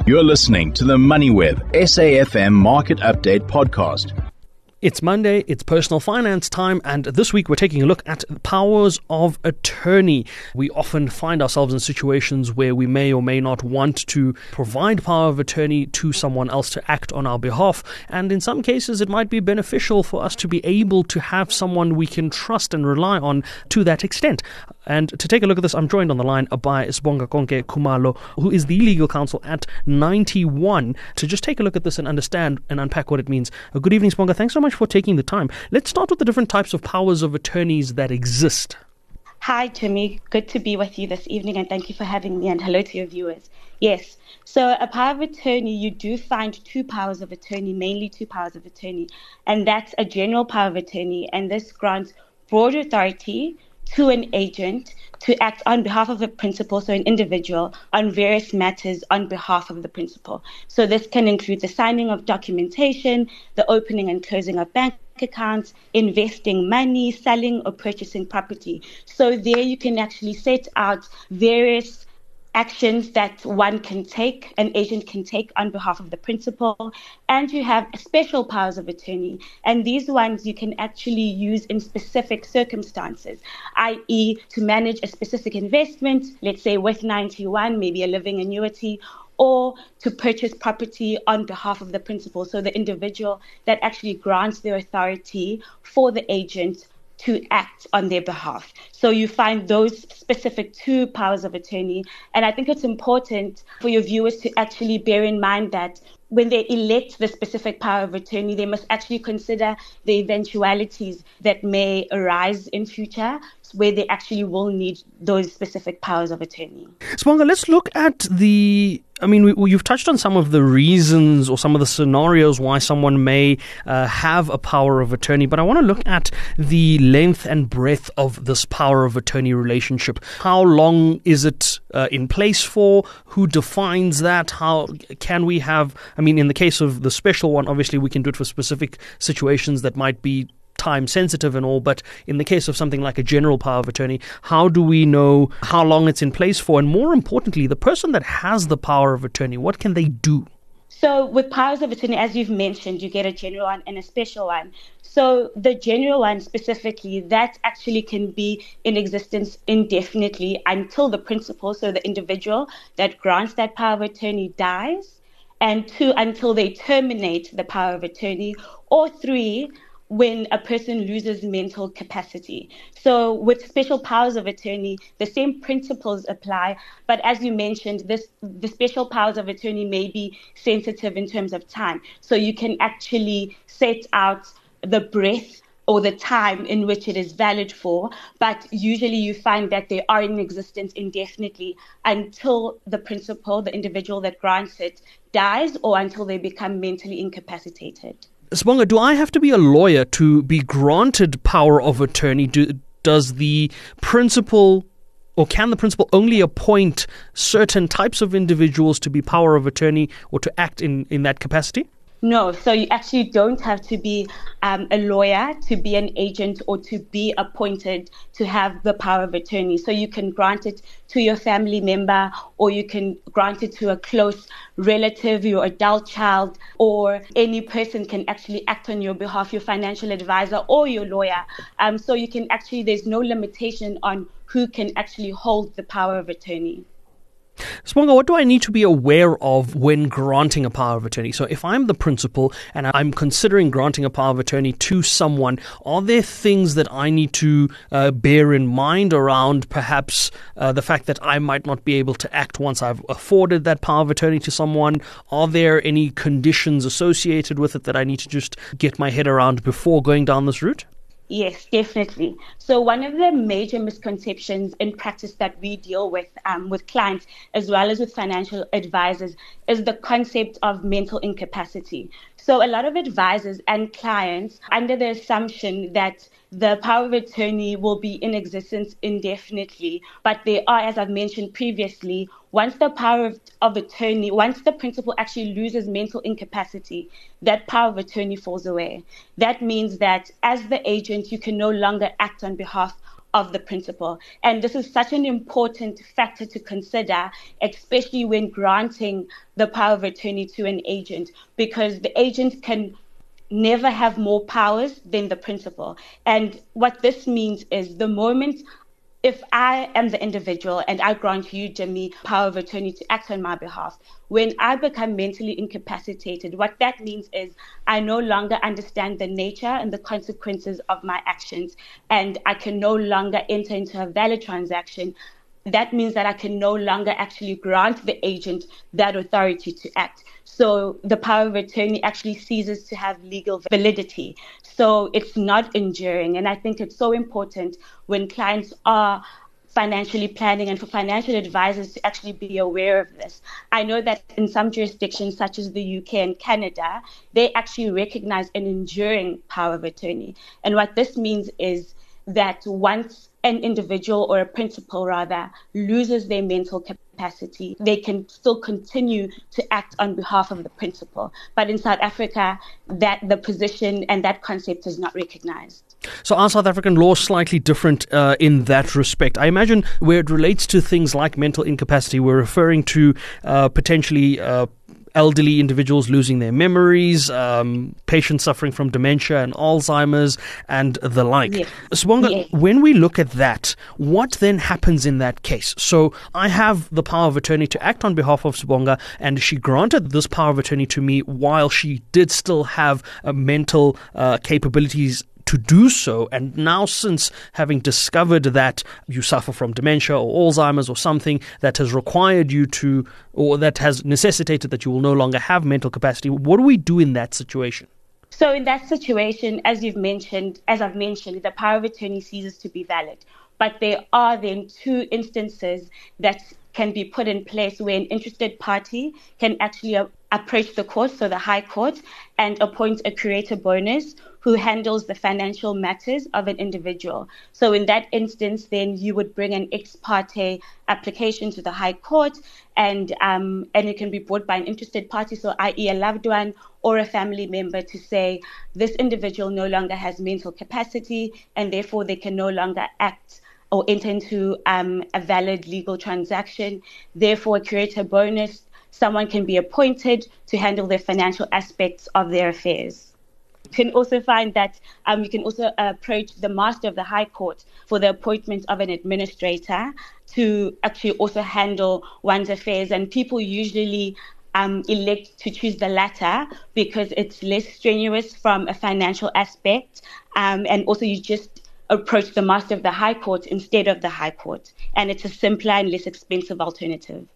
You're listening to the MoneyWeb SAFM Market Update Podcast. It's Monday, it's personal finance time, and this week we're taking a look at powers of attorney. We often find ourselves in situations where we may or may not want to provide power of attorney to someone else to act on our behalf, and in some cases it might be beneficial for us to be able to have someone we can trust and rely on to that extent. And to take a look at this, I'm joined on the line by Sibonga Konke Khumalo, who is the legal counsel at 91, to just take a look at this and understand and unpack what it means. Good evening, Sibonga. Thanks so much for taking the time. Let's start with the different types of powers of attorneys that exist. Hi, Jimmy. Good to be with you this evening, and thank you for having me, and hello to your viewers. Yes, so a power of attorney, you do find two powers of attorney, mainly two powers of attorney, and that's a general power of attorney, and this grants broad authority to an agent to act on behalf of a principal, so an individual, on various matters on behalf of the principal. So this can include the signing of documentation, the opening and closing of bank accounts, investing money, selling or purchasing property. So there you can actually set out various actions that one can take, an agent can take on behalf of the principal, and you have special powers of attorney. And these ones you can actually use in specific circumstances, i.e. to manage a specific investment, let's say with 91, maybe a living annuity, or to purchase property on behalf of the principal, so the individual that actually grants the authority for the agent to act on their behalf. So you find those specific two powers of attorney. And I think it's important for your viewers to actually bear in mind that when they elect the specific power of attorney, they must actually consider the eventualities that may arise in future where they actually will need those specific powers of attorney. Sibonga, let's look at you've touched on some of the reasons or some of the scenarios why someone may have a power of attorney, but I want to look at the length and breadth of this power of attorney relationship. How long is it in place for? Who defines that? How can we have, in the case of the special one, obviously we can do it for specific situations that might be time sensitive and all, but in the case of something like a general power of attorney, how do we know how long it's in place for? And more importantly, the person that has the power of attorney, what can they do? So with powers of attorney, as you've mentioned, you get a general one and a special one. So the general one specifically, that actually can be in existence indefinitely until the principal, so the individual that grants that power of attorney, dies, and two, until they terminate the power of attorney, or three, when a person loses mental capacity. So with special powers of attorney, the same principles apply, but as you mentioned, the special powers of attorney may be sensitive in terms of time. So you can actually set out the breadth or the time in which it is valid for, but usually you find that they are in existence indefinitely until the principal, the individual that grants it, dies, or until they become mentally incapacitated. Sibonga, do I have to be a lawyer to be granted power of attorney? Does the principal, or can the principal only appoint certain types of individuals to be power of attorney or to act in that capacity? No, so you actually don't have to be a lawyer to be an agent or to be appointed to have the power of attorney. So you can grant it to your family member, or you can grant it to a close relative, your adult child, or any person can actually act on your behalf, your financial advisor or your lawyer. So you can actually, there's no limitation on who can actually hold the power of attorney. Sibonga, what do I need to be aware of when granting a power of attorney? So if I'm the principal and I'm considering granting a power of attorney to someone, are there things that I need to bear in mind around perhaps the fact that I might not be able to act once I've afforded that power of attorney to someone? Are there any conditions associated with it that I need to just get my head around before going down this route? Yes, definitely. So one of the major misconceptions in practice that we deal with clients as well as with financial advisors is the concept of mental incapacity. So a lot of advisors and clients under the assumption that the power of attorney will be in existence indefinitely, but they are, as I've mentioned previously, once the power of attorney, once the principal actually loses mental incapacity, that power of attorney falls away. That means that as the agent, you can no longer act on behalf of the principal. And this is such an important factor to consider, especially when granting the power of attorney to an agent, because the agent can never have more powers than the principal. And what this means is the moment if I am the individual and I grant you, Jimmy, power of attorney to act on my behalf, when I become mentally incapacitated, what that means is I no longer understand the nature and the consequences of my actions, and I can no longer enter into a valid transaction. That means that I can no longer actually grant the agent that authority to act. So the power of attorney actually ceases to have legal validity. So it's not enduring. And I think it's so important when clients are financially planning and for financial advisors to actually be aware of this. I know that in some jurisdictions such as the UK and Canada, they actually recognize an enduring power of attorney. And what this means is that once an individual or a principal rather loses their mental capacity, they can still continue to act on behalf of the principal. But in South Africa, that the position and that concept is not recognized. So our South African law is slightly different in that respect. I imagine where it relates to things like mental incapacity, we're referring to potentially elderly individuals losing their memories, patients suffering from dementia and Alzheimer's and the like. Yes. Sibonga, Yes. when we look at that, what then happens in that case? So I have the power of attorney to act on behalf of Sibonga, and she granted this power of attorney to me while she did still have mental capabilities to do so. And now, since having discovered that you suffer from dementia or Alzheimer's or something that has required you to, or that has necessitated that you will no longer have mental capacity, what do we do in that situation? So in that situation, as I've mentioned, the power of attorney ceases to be valid. But there are then two instances that can be put in place where an interested party can actually approach the court, so the High Court, and appoint a curator bonus who handles the financial matters of an individual. So in that instance, then you would bring an ex parte application to the High Court, and it can be brought by an interested party, so i.e. a loved one or a family member, to say this individual no longer has mental capacity and therefore they can no longer act or enter into a valid legal transaction. Therefore, a curator bonus, someone can be appointed to handle the financial aspects of their affairs. You can also find that you can also approach the Master of the High Court for the appointment of an administrator to actually also handle one's affairs. And people usually elect to choose the latter because it's less strenuous from a financial aspect. And also you just approach the Master of the High Court instead of the High Court. And it's a simpler and less expensive alternative.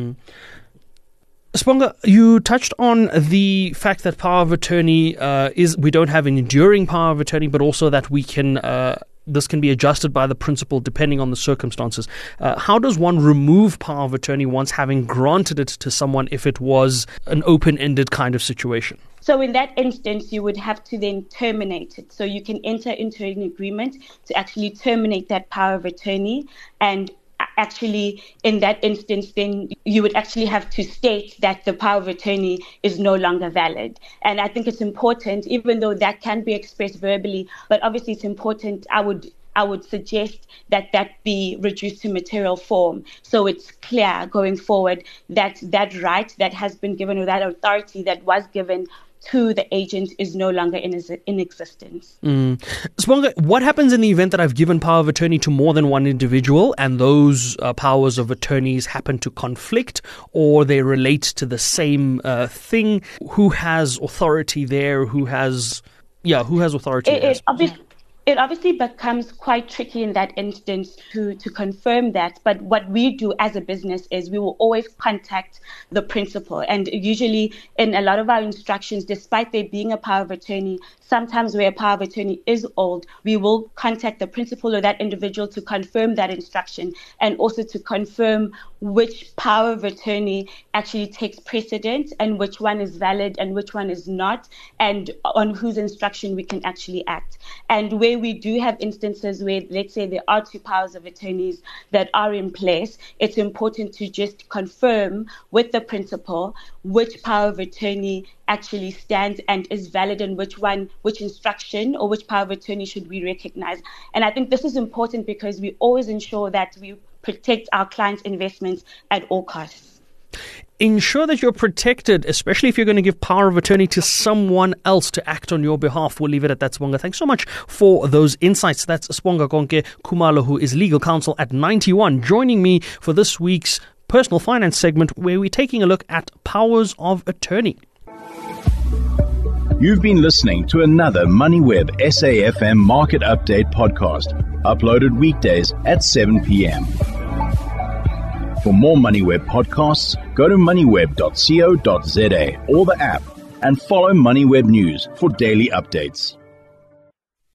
Sibonga, you touched on the fact that power of attorney we don't have an enduring power of attorney, but also that we can this can be adjusted by the principal depending on the circumstances. How does one remove power of attorney once having granted it to someone if it was an open-ended kind of situation? So in that instance, you would have to then terminate it. So you can enter into an agreement to actually terminate that power of attorney, and actually, in that instance, then you would actually have to state that the power of attorney is no longer valid. And I think it's important, even though that can be expressed verbally, but obviously it's important, I would suggest that be reduced to material form. So it's clear going forward that that right that has been given, or that authority that was given to the agent, is no longer in existence. Sibonga, what happens in the event that I've given power of attorney to more than one individual and those powers of attorneys happen to conflict or they relate to the same thing? Who has authority there? Who has authority there? It obviously becomes quite tricky in that instance to confirm that. But what we do as a business is we will always contact the principal. And usually in a lot of our instructions, despite there being a power of attorney, sometimes where a power of attorney is old, we will contact the principal or that individual to confirm that instruction and also to confirm which power of attorney actually takes precedence and which one is valid and which one is not, and on whose instruction we can actually act. And where we do have instances where, let's say, there are two powers of attorneys that are in place, it's important to just confirm with the principal which power of attorney actually stands and is valid, and which instruction or which power of attorney should we recognize. And I think this is important because we always ensure that we protect our clients' investments at all costs. Ensure that you're protected, especially if you're going to give power of attorney to someone else to act on your behalf. We'll leave it at that, Sibonga. Thanks so much for those insights. That's Sibonga Konke Khumalo, who is legal counsel at 91, joining me for this week's personal finance segment, where we're taking a look at powers of attorney. You've been listening to another MoneyWeb SAFM Market Update podcast, uploaded weekdays at 7 p.m. For more MoneyWeb podcasts, go to moneyweb.co.za or the app, and follow MoneyWeb News for daily updates.